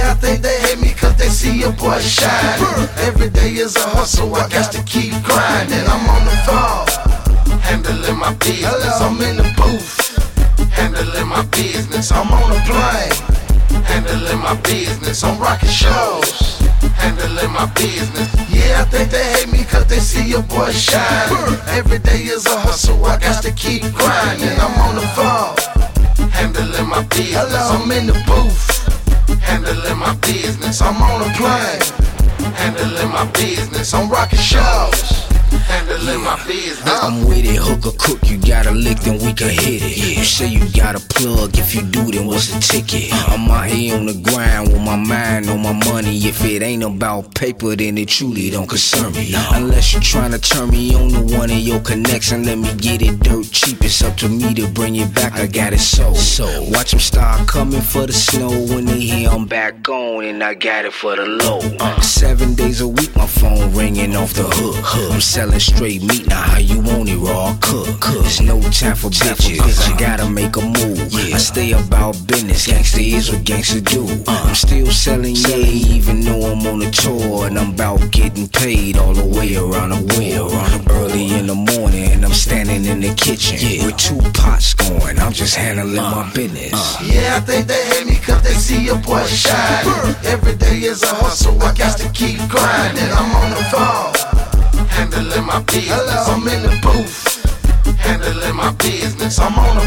Yeah, I think they hate me cause they see a boy shine. Every day is a hustle, I got to keep grinding. I'm on the phone, handling my business. I'm in the booth, handling my business. I'm on a plane, handling my business. I'm rocking shows, handling my business. Yeah, I think they hate me cause they see a boy shine. Every day is a hustle, I got to keep grinding. I'm on the phone, handling my business. I'm in the booth, handling my business. I'm on a plane, handling my business. I'm rocking shows, handling my business. I'm with it, hook or crook, you got a lick, then we can hit it. You say you got a plug, if you do, then what's the ticket? I'm out here on the grind with my mind on my money. If it ain't about paper, then it truly don't concern me. Unless you tryna turn me on to one of your connects and let me get it dirt cheap. It's up to me to bring it back, I got it sold. So watch them start coming for the snow when they hear I'm back on and I got it for the low. 7 days a week, my phone ringing off the hook. I'm selling straight meat, now how you want it, raw cook. There's no time for bitches, I gotta make a move. I stay about business, gangsta is what gangsta do. I'm still selling, even though I'm on a tour. And I'm about getting paid all the way around the world. Early in the morning, and I'm standing in the kitchen with 2 pots going, I'm just handling my business. Yeah, I think they hate me cause they see a boy shine. Every day is a hustle, I got to keep grinding. I'm on the phone, handling my business. I'm in the booth, handling my business. I'm on a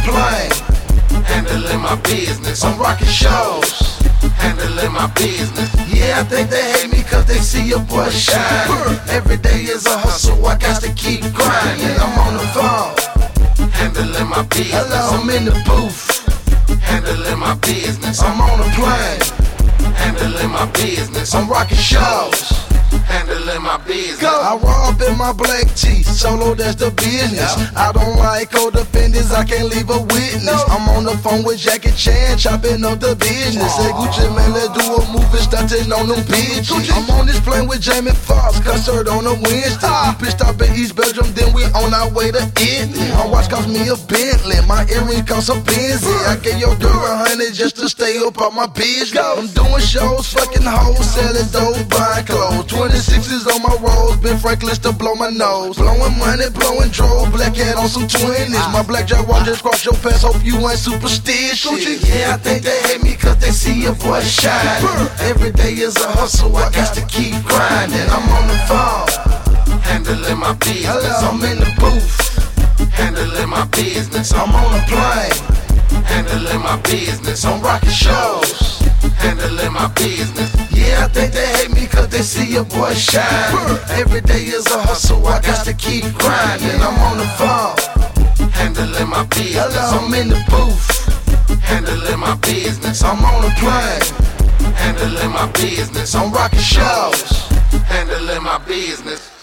plane, handling my business. I'm rocking shows, handling my business. Yeah, I think they hate me cause they see a boy shine. Every day is a hustle, I got to keep grinding. I'm on the phone, handling my business. I'm in the booth, handling my business. I'm on a plane, handling my business. I'm rocking shows, handling my business. I rob in my black tee, solo that's the business. I don't like co-defendants, I can't leave a witness. I'm on the phone with Jackie Chan, chopping up the business. Say Gucci man, let's do a movie, starting on them bitches. I'm on this plane with Jamie Foxx, concert on a Wednesday. We pitched up in East Belgium, then we on our way to Italy. My watch cost me a Bentley, my earrings cost a Benzie. I gave your girl $100 just to stay up on my business. I'm doing shows, fucking hoes, selling dope, buying clothes. 26s on my rolls, Ben Franklin to blow my nose. Blowing money, blowing drove, black hat on some 20s. My black Jaguar just crossed your path, hope you ain't superstitious. Yeah, I think they hate me cause they see a boy shine. Every day is a hustle, I got to keep grinding. I'm on the phone, handling my business. I'm in the booth, handling my business. I'm on a plane, handling my business. I'm rocking shows, handling my business. Yeah, I think they hate me cause they see a boy shine. Every day is a hustle, I got to keep grinding. I'm on the phone, handling my business. I'm in the booth, handling my business. I'm on a plane, handling my business. I'm rocking shows, handling my business.